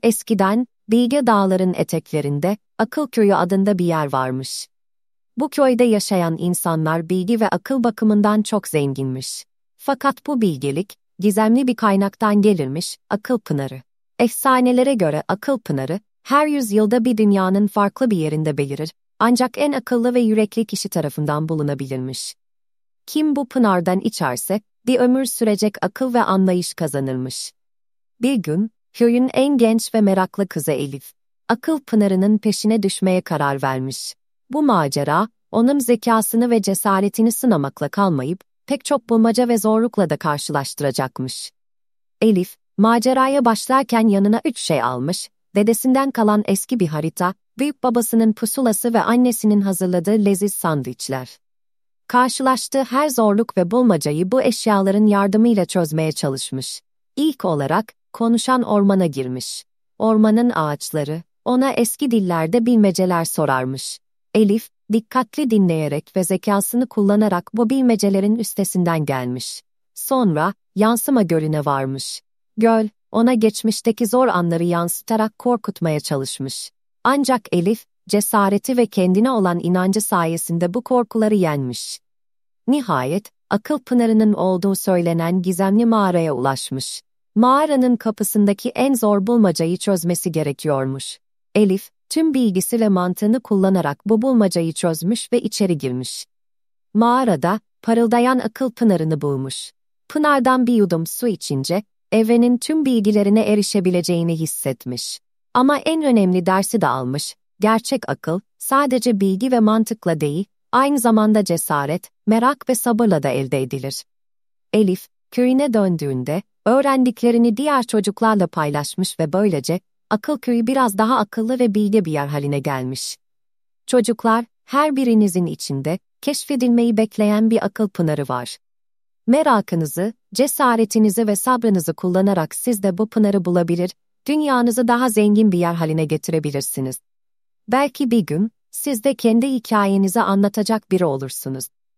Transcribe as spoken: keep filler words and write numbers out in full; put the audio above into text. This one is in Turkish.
Eskiden, Bilge Dağların eteklerinde, Akıl Köyü adında bir yer varmış. Bu köyde yaşayan insanlar bilgi ve akıl bakımından çok zenginmiş. Fakat bu bilgelik, gizemli bir kaynaktan gelirmiş, Akıl Pınarı. Efsanelere göre Akıl Pınarı, her yüzyılda bir dünyanın farklı bir yerinde belirir, ancak en akıllı ve yürekli kişi tarafından bulunabilirmiş. Kim bu pınardan içerse, bir ömür sürecek akıl ve anlayış kazanırmış. Bir gün, köyün en genç ve meraklı kızı Elif, Akıl Pınarı'nın peşine düşmeye karar vermiş. Bu macera, onun zekasını ve cesaretini sınamakla kalmayıp, pek çok bulmaca ve zorlukla da karşılaştıracakmış. Elif, maceraya başlarken yanına üç şey almış, dedesinden kalan eski bir harita, büyük babasının pusulası ve annesinin hazırladığı leziz sandviçler. Karşılaştığı her zorluk ve bulmacayı bu eşyaların yardımıyla çözmeye çalışmış. İlk olarak, konuşan ormana girmiş. Ormanın ağaçları, ona eski dillerde bilmeceler sorarmış. Elif, dikkatli dinleyerek ve zekasını kullanarak bu bilmecelerin üstesinden gelmiş. Sonra, yansıma gölüne varmış. Göl, ona geçmişteki zor anları yansıtarak korkutmaya çalışmış. Ancak Elif, cesareti ve kendine olan inancı sayesinde bu korkuları yenmiş. Nihayet, Akıl Pınarı'nın olduğu söylenen gizemli mağaraya ulaşmış. Mağaranın kapısındaki en zor bulmacayı çözmesi gerekiyormuş. Elif, tüm bilgisi ve mantığını kullanarak bu bulmacayı çözmüş ve içeri girmiş. Mağarada, parıldayan Akıl Pınarı'nı bulmuş. Pınardan bir yudum su içince, evrenin tüm bilgilerine erişebileceğini hissetmiş. Ama en önemli dersi de almış, gerçek akıl, sadece bilgi ve mantıkla değil, aynı zamanda cesaret, merak ve sabırla da elde edilir. Elif, köyüne döndüğünde, öğrendiklerini diğer çocuklarla paylaşmış ve böylece, Akıl Köyü biraz daha akıllı ve bilge bir yer haline gelmiş. Çocuklar, her birinizin içinde, keşfedilmeyi bekleyen bir akıl pınarı var. Merakınızı, cesaretinizi ve sabrınızı kullanarak siz de bu pınarı bulabilir, dünyanızı daha zengin bir yer haline getirebilirsiniz. Belki bir gün, siz de kendi hikayenizi anlatacak biri olursunuz.